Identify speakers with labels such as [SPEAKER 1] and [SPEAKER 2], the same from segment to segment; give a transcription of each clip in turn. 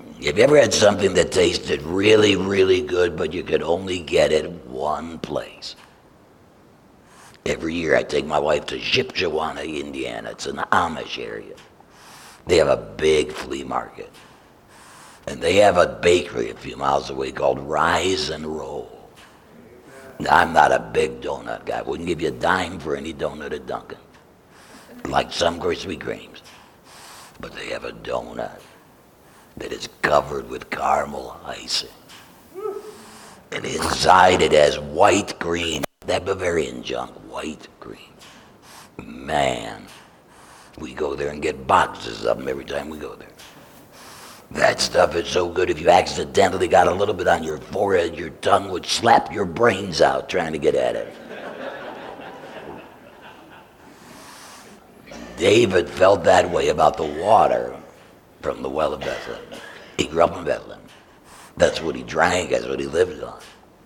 [SPEAKER 1] Have you ever had something that tasted really, really good, but you could only get it one place? Every year I take my wife to Shipshewana, Indiana. It's an Amish area. They have a big flea market. And they have a bakery a few miles away called Rise and Roll. Now, I'm not a big donut guy. I wouldn't give you a dime for any donut at Dunkin'. Like some Krispy Kremes. But they have a donut that is covered with caramel icing. And inside it has white cream. That Bavarian junk, white cream. Man, we go there and get boxes of them every time we go there. That stuff is so good, if you accidentally got a little bit on your forehead, your tongue would slap your brains out trying to get at it. David felt that way about the water from the well of Bethlehem. He grew up in Bethlehem. That's what he drank, that's what he lived on.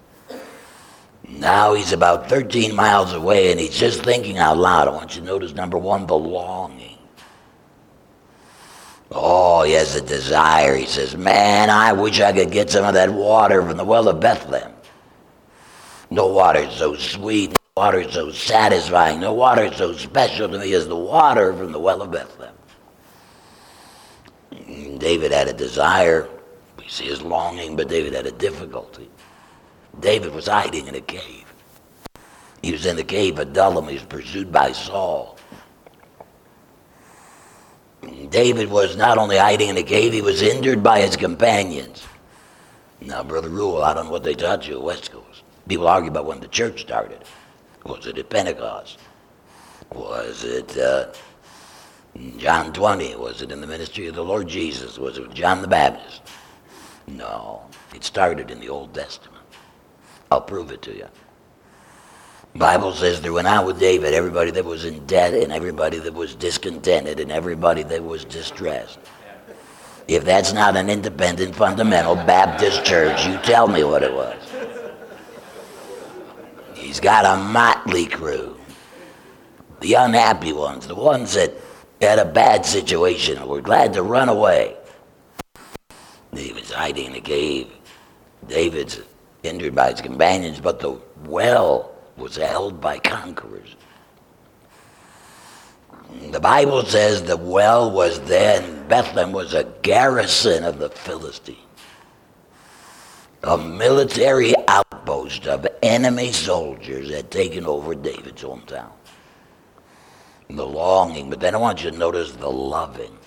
[SPEAKER 1] Now he's about 13 miles away and he's just thinking out loud. I want you to notice, number one, the longing. Oh, he has a desire. He says, man, I wish I could get some of that water from the well of Bethlehem. No water is so sweet, no water is so satisfying, no water is so special to me as the water from the well of Bethlehem. David had a desire. We see his longing, but David had a difficulty. David was hiding in a cave. He was in the cave of Adullam. He was pursued by Saul. David was not only hiding in a cave, he was hindered by his companions. Now, Brother Rule, I don't know what they taught you at West Coast. People argue about when the church started. Was it at Pentecost? Was it John 20? Was it in the ministry of the Lord Jesus? Was it John the Baptist? No, it started in the Old Testament. I'll prove it to you. The Bible says there went out with David everybody that was in debt and everybody that was discontented and everybody that was distressed. If that's not an independent, fundamental Baptist church, you tell me what it was. He's got a motley crew. The unhappy ones, the ones that had a bad situation and were glad to run away. David's hiding in a cave. David's hindered by his companions, but the well was held by conquerors. The Bible says the well was then, Bethlehem was a garrison of the Philistines. A military outpost of enemy soldiers had taken over David's hometown. The longing, but then I want you to notice the loving.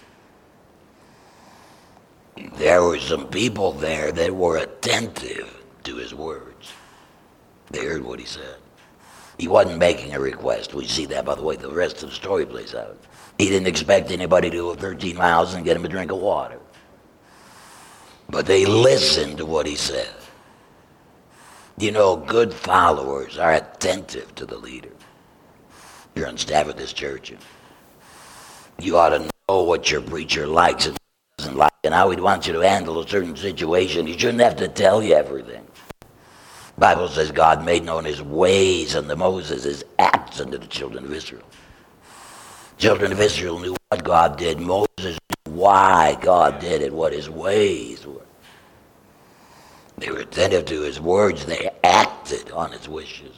[SPEAKER 1] There were some people there that were attentive to his words. They heard what he said. He wasn't making a request. We see that by the way the rest of the story plays out. He didn't expect anybody to go 13 miles and get him a drink of water. But they listened to what he said. You know, good followers are attentive to the leader. You're on staff at this church. You ought to know what your preacher likes and doesn't like and how he'd want you to handle a certain situation. He shouldn't have to tell you everything. The Bible says God made known his ways unto Moses, his acts unto the children of Israel. Children of Israel knew what God did. Moses knew why God did it, what his ways were. They were attentive to his words. They acted on his wishes.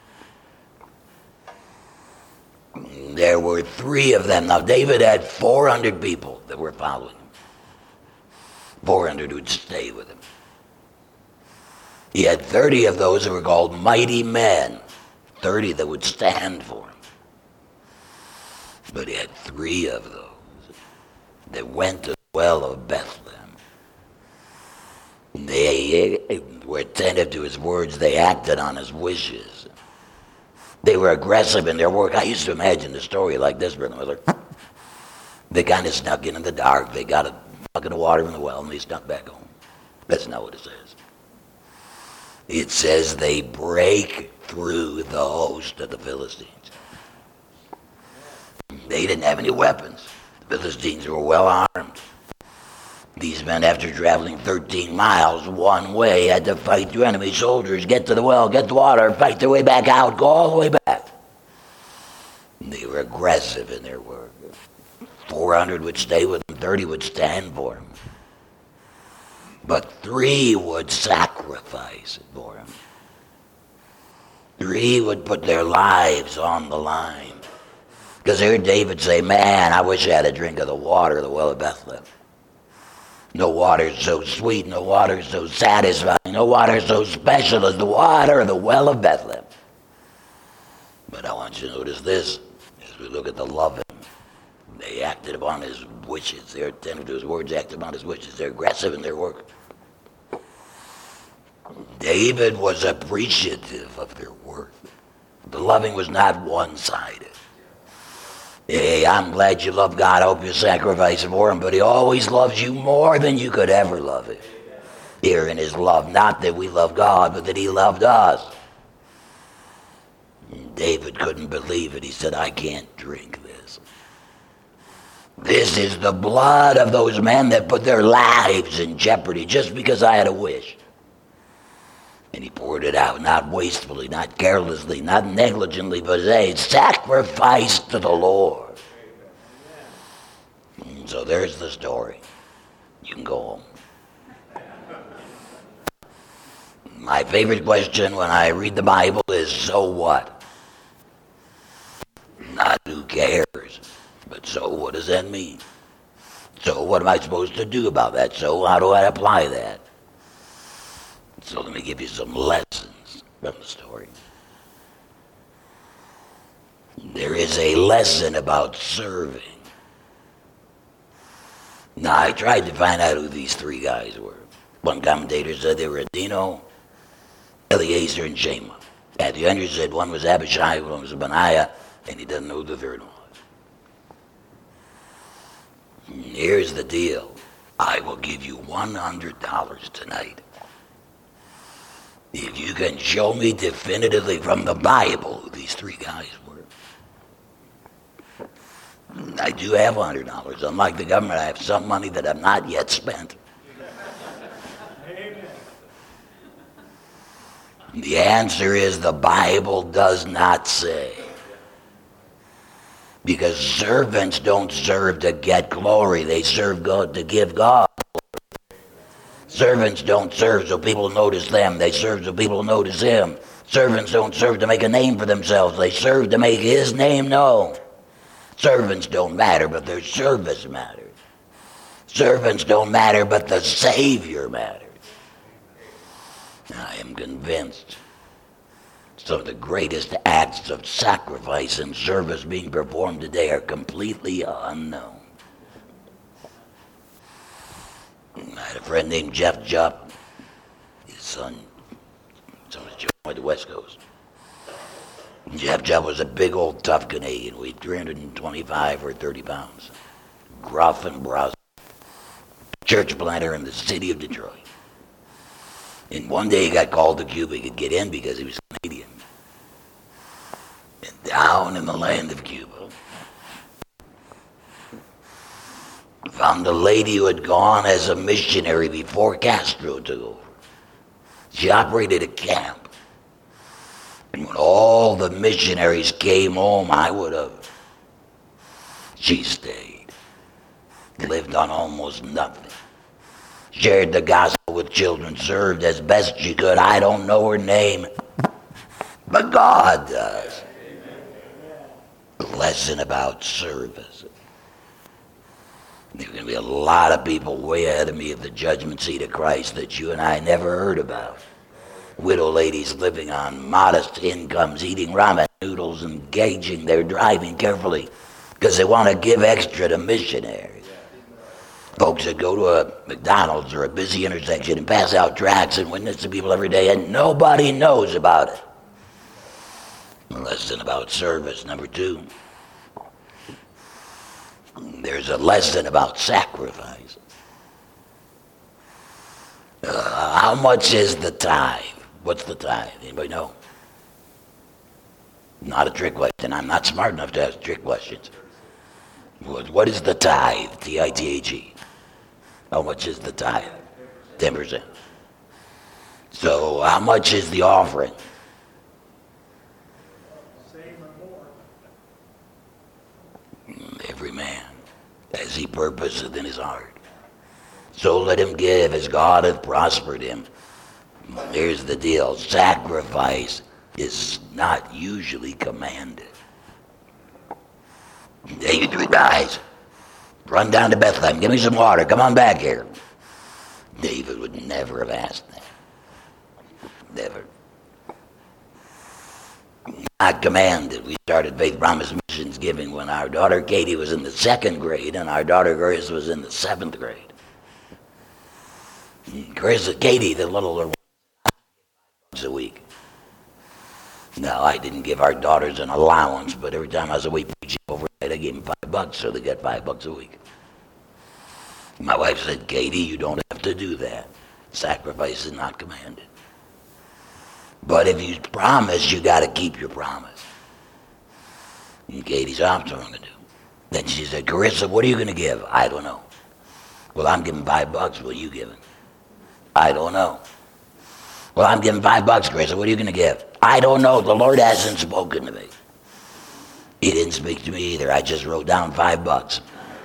[SPEAKER 1] There were 3 of them. Now, David had 400 people that were following him. 400 would stay with him. He had 30 of those who were called mighty men. 30 that would stand for him. But he had 3 of those that went to the well of Bethlehem. They were attentive to his words. They acted on his wishes. They were aggressive in their work. I used to imagine the story like this, Brother Miller. They kind of snuck in the dark. They got a bucket of water from the well, and they snuck back home. That's not what it says. It says they break through the host of the Philistines. They didn't have any weapons. The Philistines were well armed. These men, after traveling 13 miles one way, had to fight through enemy soldiers, get to the well, get the water, fight their way back out, go all the way back. They were aggressive in their work. 400 would stay with them, 30 would stand for them. but 3 would sacrifice it for him. 3 would put their lives on the line. Because I heard David say, man, I wish I had a drink of the water of the well of Bethlehem. No water so sweet, no water so satisfying, no water so special as the water of the well of Bethlehem. But I want you to notice this, as we look at the loving. They acted upon his wishes. They're attentive to his words, acted upon his wishes. They're aggressive in their work. David was appreciative of their work. The loving was not one-sided. Hey, I'm glad you love God. I hope you're sacrificing for him, but he always loves you more than you could ever love him. Here in his love, not that we love God, but that he loved us. And David couldn't believe it. He said, I can't drink this. This is the blood of those men that put their lives in jeopardy just because I had a wish. And he poured it out, not wastefully, not carelessly, not negligently, but a sacrifice to the Lord. And so there's the story. You can go home. My favorite question when I read the Bible is, so what? Not who cares, but so what does that mean? So what am I supposed to do about that? So how do I apply that? So let me give you some lessons from the story. There is a lesson about serving. Now, I tried to find out who these 3 guys were. One commentator said they were Adino, Eliezer, and Shema. Matthew Henry said one was Abishai, one was Benaiah, and he doesn't know who the third one was. And here's the deal. I will give you $100 tonight if you can show me definitively from the Bible who these 3 guys were. I do have $100. Unlike the government, I have some money that I've not yet spent. Amen. The answer is the Bible does not say. Because servants don't serve to get glory. They serve God to give God. Servants don't serve so people notice them. They serve so people notice him. Servants don't serve to make a name for themselves. They serve to make his name known. Servants don't matter, but their service matters. Servants don't matter, but the Savior matters. I am convinced some of the greatest acts of sacrifice and service being performed today are completely unknown. I had a friend named Jeff Jupp. His son was at the West Coast. Jeff Jupp was a big old tough Canadian, weighed 325 or 30 pounds. Gruff and brusque. Church planter in the city of Detroit. And one day he got called to Cuba. He could get in because he was Canadian. And down in the land of Cuba, found a lady who had gone as a missionary before Castro took over. She operated a camp. And when all the missionaries came home, she stayed. Lived on almost nothing. Shared the gospel with children, served as best she could. I don't know her name, but God does. A lesson about service. There are going to be a lot of people way ahead of me at the judgment seat of Christ that you and I never heard about. Widow ladies living on modest incomes, eating ramen noodles and gauging their driving carefully because they want to give extra to missionaries. Folks that go to a McDonald's or a busy intersection and pass out tracts and witness to people every day and nobody knows about it. A lesson about service. Number 2. There's a lesson about sacrifice. How much is the tithe? What's the tithe? Anybody know? Not a trick question. I'm not smart enough to ask trick questions. What is the tithe? T-I-T-H-E. How much is the tithe? 10%. So how much is the offering? Same or more. Every man as he purposeth in his heart. So let him give as God hath prospered him. Here's the deal. Sacrifice is not usually commanded. Hey, you three guys, run down to Bethlehem. Give me some water. Come on back here. David would never have asked that. Never. Not commanded. We started Faith Promise Missions Giving when our daughter Katie was in the 2nd grade and our daughter Grace was in the 7th grade. Katie, the littler one, a week. No, I didn't give our daughters an allowance, but every time I was away preaching overnight, I gave them $5, so they got $5 a week. My wife said, Katie, you don't have to do that. Sacrifice is not commanded. But if you promise, you got to keep your promise. And Katie said, that's what I'm going to do. Then she said, Carissa, what are you going to give? I don't know. Well, I'm giving $5. What are you giving? I don't know. Well, I'm giving $5, Carissa. What are you going to give? I don't know. The Lord hasn't spoken to me. He didn't speak to me either. I just wrote down $5.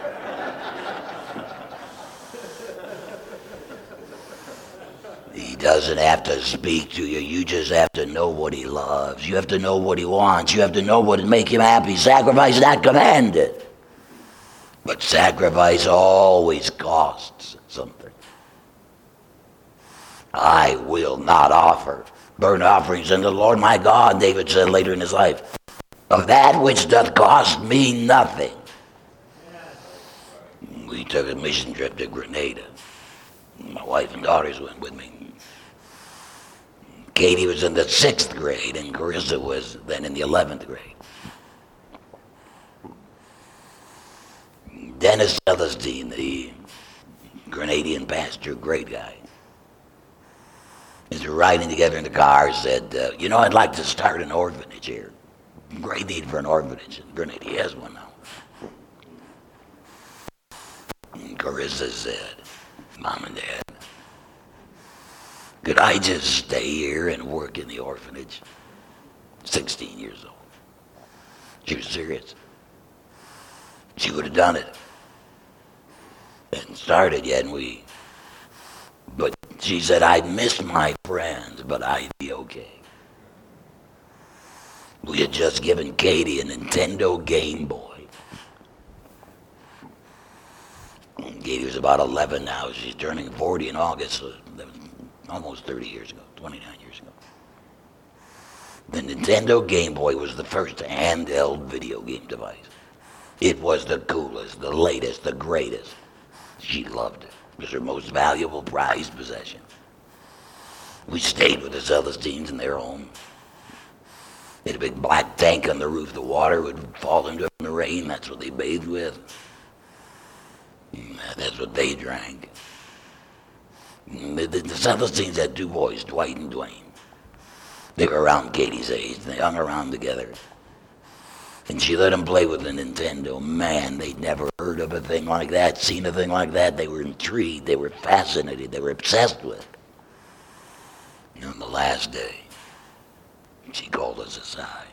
[SPEAKER 1] He doesn't have to speak to you. You just have to know what he loves. You have to know what he wants. You have to know what would make him happy. Sacrifice is not commanded. But sacrifice always costs something. I will not offer burnt offerings unto the Lord my God, David said later in his life, of that which doth cost me nothing. We took a mission trip to Grenada. My wife and daughters went with me. Katie was in the 6th grade and Carissa was then in the 11th grade. Dennis Celestine, the Grenadian pastor, great guy. As we were riding together in the car, said, I'd like to start an orphanage here. Great need for an orphanage. Grenada has one now. And Carissa said, Mom and Dad, could I just stay here and work in the orphanage? 16 years old. She was serious. She would have done it. And started yet, but she said, I miss my friends, but I'd be okay. We had just given Katie a Nintendo Game Boy. And Katie was about 11 now. She's turning 40 in August, so that was almost 30 years ago, 29 years ago. The Nintendo Game Boy was the first handheld video game device. It was the coolest, the latest, the greatest. She loved it. It was her most valuable prized possession. We stayed with the Celestines in their home. They had a big black tank on the roof. The water would fall into it in the rain. That's what they bathed with. That's what they drank. The Celestines had 2 boys, Dwight and Dwayne. They were around Katie's age. They hung around together. And she let them play with the Nintendo. Man, they'd never heard of a thing like that, seen a thing like that. They were intrigued. They were fascinated. They were obsessed with it. And on the last day, she called us aside.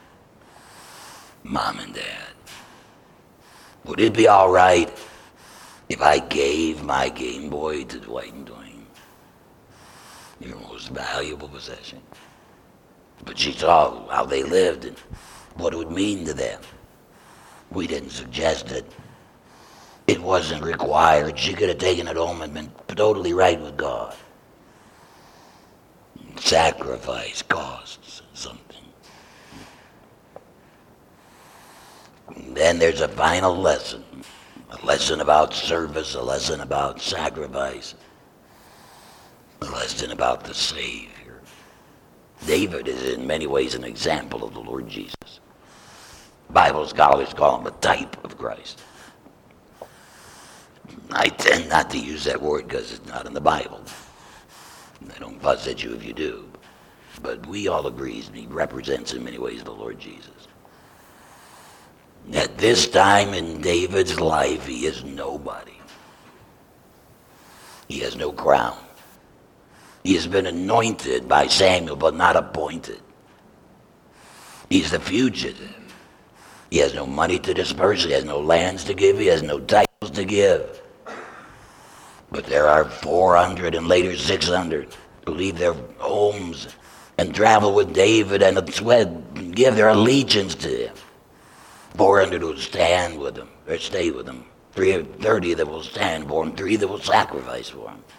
[SPEAKER 1] Mom and Dad, would it be all right if I gave my Game Boy to Dwight and Dwayne? Your most valuable possession. But she saw how they lived and what it would mean to them. We didn't suggest it. It wasn't required. She could have taken it home and been totally right with God. Sacrifice costs something. And then there's a final lesson. A lesson about service, a lesson about sacrifice, a lesson about the Savior. David is in many ways an example of the Lord Jesus. Bible scholars call him a type of Christ. I tend not to use that word because it's not in the Bible. I don't fuss at you if you do. But we all agree he represents in many ways the Lord Jesus. At this time in David's life, he is nobody. He has no crown. He has been anointed by Samuel, but not appointed. He's the fugitive. He has no money to disperse. He has no lands to give. He has no titles to give. But there are 400 and later 600 who leave their homes and travel with David and sweat, give their allegiance to him. 400 will stand with him, or stay with him. 30 that will stand for him, 3 that will sacrifice for him.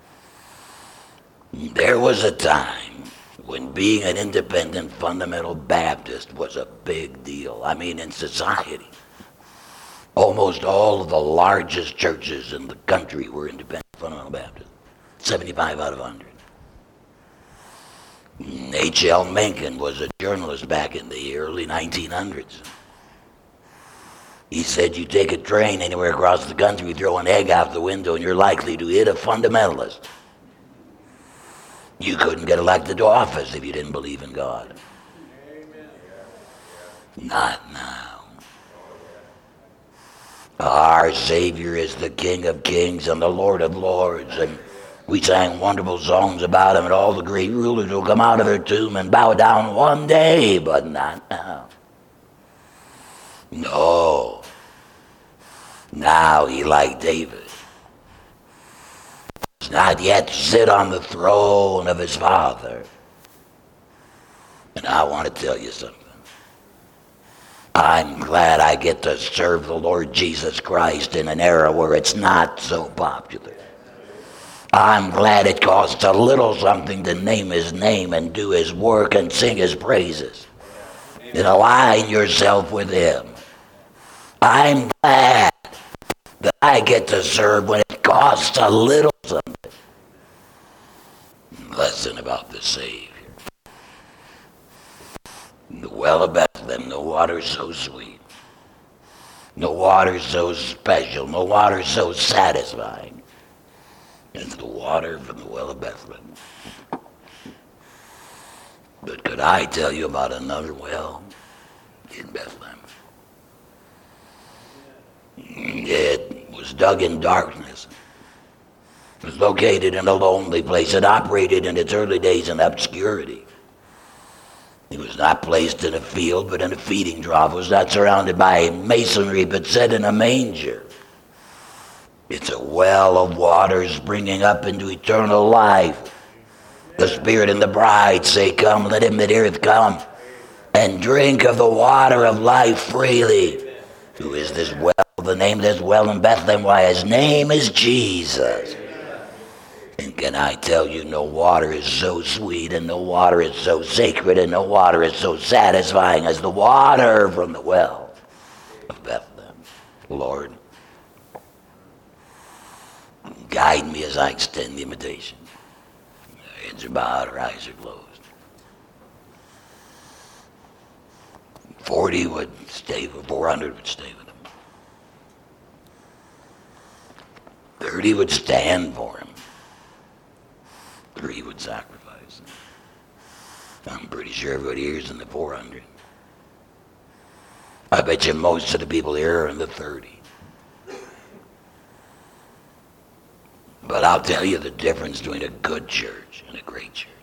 [SPEAKER 1] There was a time when being an independent fundamental Baptist was a big deal. I mean, in society. Almost all of the largest churches in the country were independent fundamental Baptists. 75 out of 100. H.L. Mencken was a journalist back in the early 1900s. He said you take a train anywhere across the country, throw an egg out the window, and you're likely to hit a fundamentalist. You couldn't get elected to office if you didn't believe in God. Amen. Not now. Our Savior is the King of Kings and the Lord of Lords, and we sang wonderful songs about him, and all the great rulers will come out of their tomb and bow down one day, but not now. No. Now he, like David, does not yet sit on the throne of his father. And I want to tell you something. I'm glad I get to serve the Lord Jesus Christ in an era where it's not so popular. I'm glad it costs a little something to name his name and do his work and sing his praises and align yourself with him. I'm glad that I get to serve when it costs a little something. Lesson about the Savior. The well of Bethlehem, no water so sweet, no water so special, no water so satisfying as the water from the well of Bethlehem. But could I tell you about another well in Bethlehem? It was dug in darkness. It was located in a lonely place. It operated in its early days in obscurity. It was not placed in a field, but in a feeding trough. It was not surrounded by masonry, but set in a manger. It's a well of water springing up into eternal life. The Spirit and the bride say, "Come, let him that heareth come, and drink of the water of life freely." Who is this well? The name of this well in Bethlehem, why, his name is Jesus. And can I tell you, no water is so sweet, and no water is so sacred, and no water is so satisfying as the water from the well of Bethlehem. Lord, guide me as I extend the invitation. Our heads are bowed, our eyes are closed. 40 would stay, 400 would stay with him. 30 would stand for him. 3 would sacrifice him. I'm pretty sure everybody here is in the 400. I bet you most of the people here are in the 30. But I'll tell you the difference between a good church and a great church.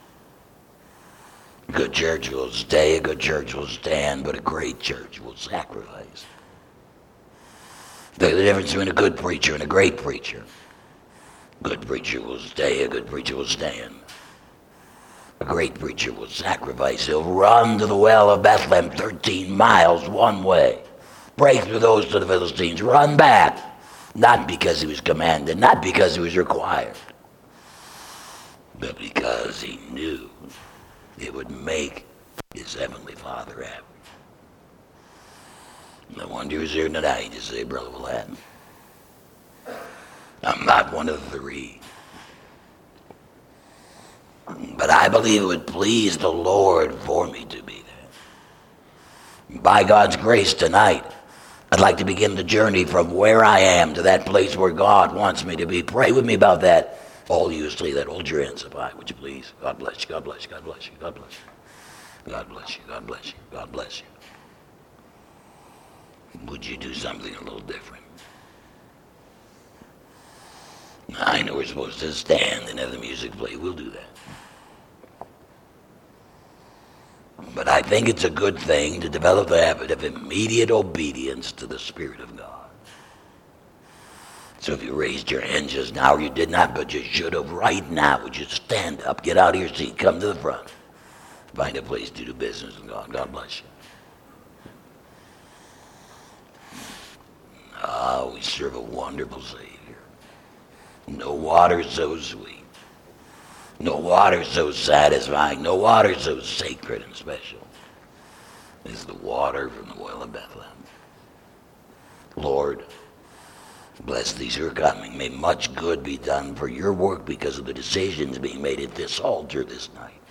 [SPEAKER 1] A good church will stay, a good church will stand, but a great church will sacrifice. The difference between a good preacher and a great preacher. A good preacher will stay, a good preacher will stand. A great preacher will sacrifice. He'll run to the well of Bethlehem 13 miles one way. Break through those to the Philistines. Run back. Not because he was commanded, not because he was required, but because he knew it would make his heavenly Father happy. I wonder who's here tonight to say, Brother Vlad, I'm not one of the 3. But I believe it would please the Lord for me to be there. By God's grace tonight, I'd like to begin the journey from where I am to that place where God wants me to be. Pray with me about that. All you asleep, that hold your hands up high, would you please? God bless you, God bless you, God bless you, God bless you. God bless you, God bless you, God bless you. Would you do something a little different? I know we're supposed to stand and have the music play. We'll do that. But I think it's a good thing to develop the habit of immediate obedience to the Spirit of God. So if you raised your hand just now, or you did not, but you should have right now, would you stand up, get out of your seat, come to the front, find a place to do business with God. God bless you. Ah, we serve a wonderful Savior. No water so sweet. No water so satisfying. No water so sacred and special as the water from the well of Bethlehem. Lord, bless these who are coming. May much good be done for your work because of the decisions being made at this altar this night.